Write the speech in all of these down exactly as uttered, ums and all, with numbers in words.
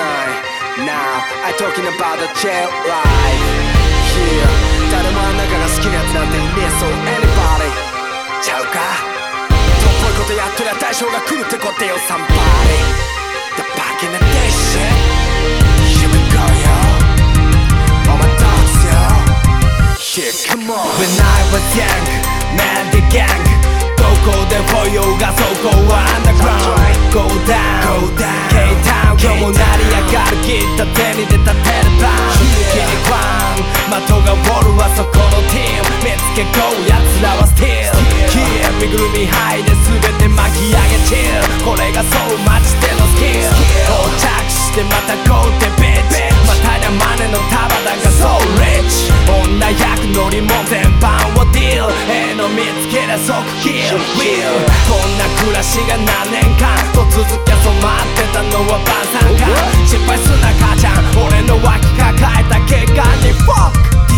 ない Now I talking about the jail life Here 誰もあん中が好きなやつなんていねえ So anybody ちゃうかとっぽいことやっとりゃ代償が来るってことよ Somebody The back in the day shit Here we go yo All my dogs yo Here come on When I was young Man the gang どこでフォーヨーがそこは Underground Go down K-Town 今日も成り上がるギター手に出たテレパンキリクワン的がウォルはそこのティーム見つけ Go 奴らは Still Here 身ぐるみ剥いで全て巻き上げ Chill これがそうマジでのスキル到着してまた Go ってビッチまたやマネの束だが So rich 女役乗りも全般をディールええの見つけりゃ即キル Real こんな暮らしが何年間と続きゃ染まってたのは晩餐か失敗すな母ちゃん俺の脇抱えた結果に Fuck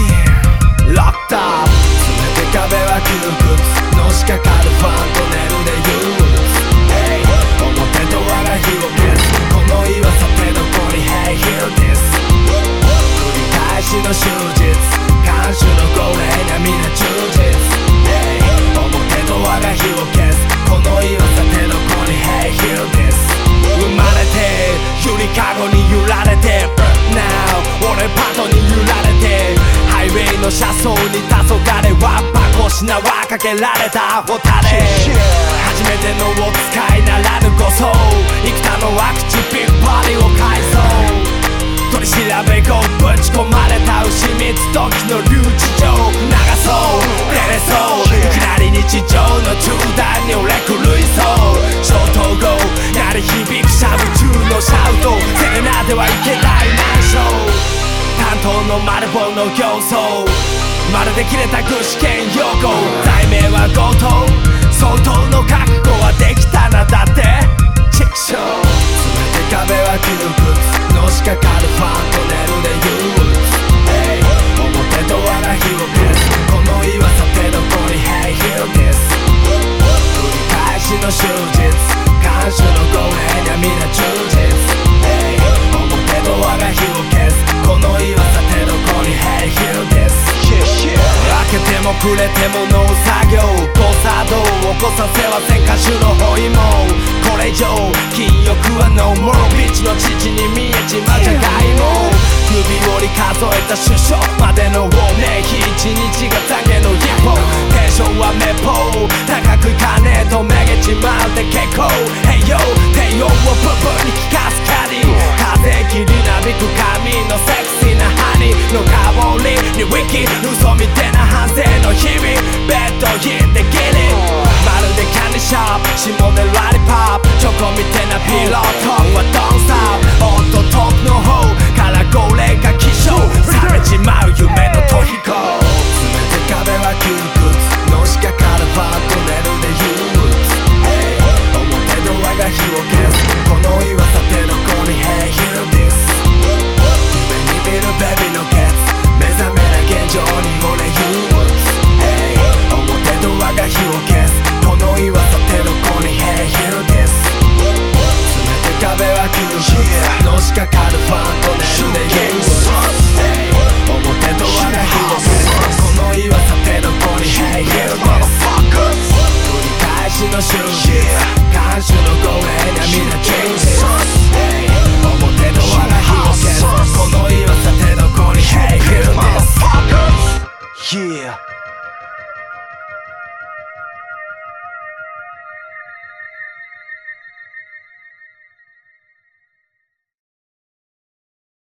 yeah Locked up 全て壁は窮屈のしかかるファントネルで憂鬱 Hey 表と裏火を消すこの岩さ手どこに Hey hear this 繰り返しの終日看守の号令が皆忠実 Hey 表と裏火を消すこの岩さ手どこに Hey hear this 生まれてゆりかごに揺られて Now 俺パトに揺られてハイウェイの車窓に黄昏はバコし縄かけられたホタル初めてのお使いならぬ誤送幾多のワクチンビッグパーティーを改装取り調べ後ぶち込まれた牛蜜時の留置場流そう出れそういきなり日常の中断に俺狂いそう消灯後鳴り響くシャブ中のシャウトセレナではいけない難所担当のマルボの形相まるで切れた具志堅用語題名は強盗相当の覚悟はできたなだってチェックショー全て壁は窮屈のしかかるファントネルで憂鬱 Hey 表と裏火を消すこの岩さ手どこに Hey hear this 繰り返しの終日看守の号令が皆忠実 Hey 表と裏火を消すこの岩さ手どこに Hey hear this 開けてもくれても農作業誤作動起こさせはせん歌手の包囲網これ以上禁欲は No more ビッチの父に見えちまうじゃがいも指折り数えた首相までのウォーネ日一日が懺悔の一歩テンションはめっぽう高くいかねえとめげちまうって結構 Hey yo 低音をブンブンに聞かすカリ風切りなびく髪のセクシーなハニーの香りにウィキ嘘みてえな反省の日々ベッドインでギリまるでキャンディショップ下でラリポップチョコみてえなピロートはドンストップおっと遠くの方から号令が起床冷めちまう夢の逃避行全て壁は窮屈のしかかるファントネルで憂鬱 Hey 表の輪が火を消すこの岩さ手どこに Hey hear this 夢に見るベビーのケツ目覚めな現状に俺憂鬱 Hey 表と輪が火を消すこの岩さ手どこに Hey hear this 全て壁は窮屈のしかかるファントネルで憂鬱 Hey 表と輪が火を消すこの岩さ手どこに Hey hear this 繰り返しの終日看守の号令が皆忠実 Hey 表と輪が火を消すこの岩さ手どこに Hey hear this Yeah